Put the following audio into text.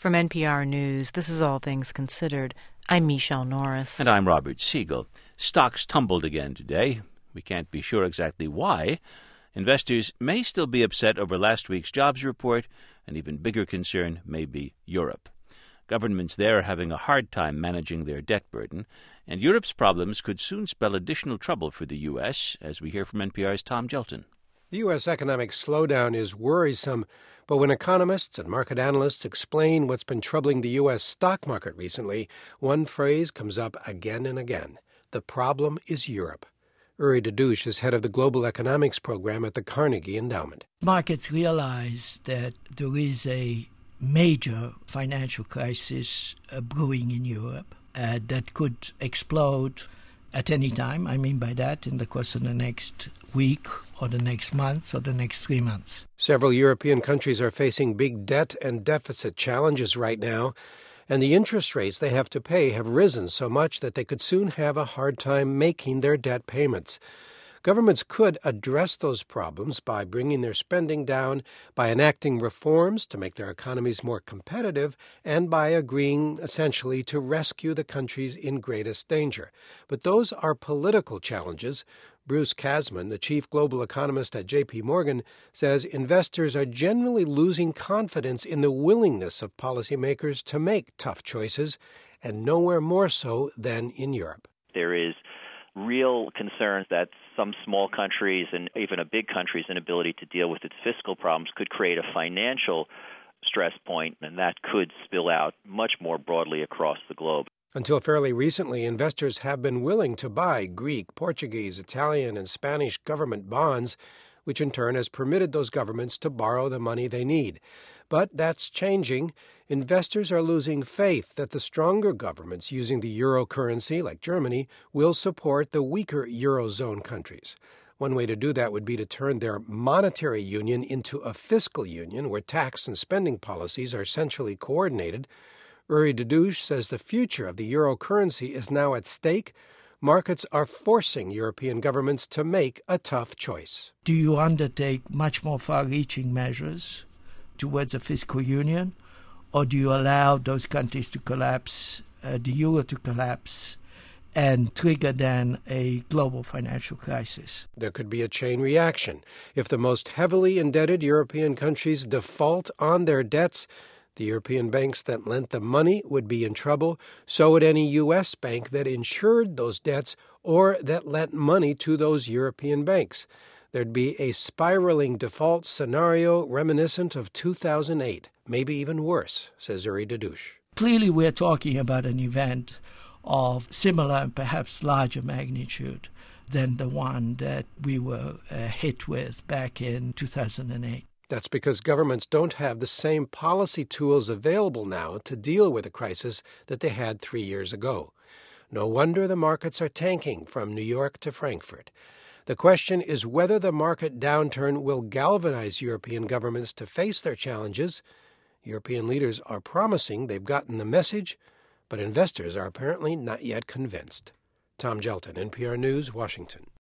From NPR News, this is All Things Considered. I'm Michelle Norris. And I'm Robert Siegel. Stocks tumbled again today. We can't be sure exactly why. Investors may still be upset over last week's jobs report. An even bigger concern may be Europe. Governments there are having a hard time managing their debt burden, and Europe's problems could soon spell additional trouble for the U.S., as we hear from NPR's Tom Gelton. The U.S. economic slowdown is worrisome, but when economists and market analysts explain what's been troubling the U.S. stock market recently, one phrase comes up again and again. The problem is Europe. Uri Dadush is head of the Global Economics Program at the Carnegie Endowment. Markets realize that there is a major financial crisis brewing in Europe that could explode at any time. I mean by that in the course of the next week or the next month or the next 3 months. Several European countries are facing big debt and deficit challenges right now, and the interest rates they have to pay have risen so much that they could soon have a hard time making their debt payments. Governments could address those problems by bringing their spending down, by enacting reforms to make their economies more competitive, and by agreeing essentially to rescue the countries in greatest danger. But those are political challenges. Bruce Kasman, the chief global economist at J.P. Morgan, says investors are generally losing confidence in the willingness of policymakers to make tough choices, and nowhere more so than in Europe. There is real concerns that some small countries and even a big country's inability to deal with its fiscal problems could create a financial stress point, and that could spill out much more broadly across the globe. Until fairly recently, investors have been willing to buy Greek, Portuguese, Italian, and Spanish government bonds, which in turn has permitted those governments to borrow the money they need. But that's changing. Investors are losing faith that the stronger governments using the euro currency, like Germany, will support the weaker eurozone countries. One way to do that would be to turn their monetary union into a fiscal union where tax and spending policies are centrally coordinated. Uri Dadush says the future of the euro currency is now at stake. Markets are forcing European governments to make a tough choice. Do you undertake much more far-reaching measures towards a fiscal union, or do you allow those countries to collapse, the euro to collapse, and trigger then a global financial crisis? There could be a chain reaction. If the most heavily indebted European countries default on their debts, the European banks that lent them money would be in trouble. So would any U.S. bank that insured those debts or that lent money to those European banks. There'd be a spiraling default scenario reminiscent of 2008, maybe even worse, says Uri Dadush. Clearly, we're talking about an event of similar and perhaps larger magnitude than the one that we were hit with back in 2008. That's because governments don't have the same policy tools available now to deal with a crisis that they had 3 years ago. No wonder the markets are tanking from New York to Frankfurt. The question is whether the market downturn will galvanize European governments to face their challenges. European leaders are promising they've gotten the message, but investors are apparently not yet convinced. Tom Gelton, NPR News, Washington.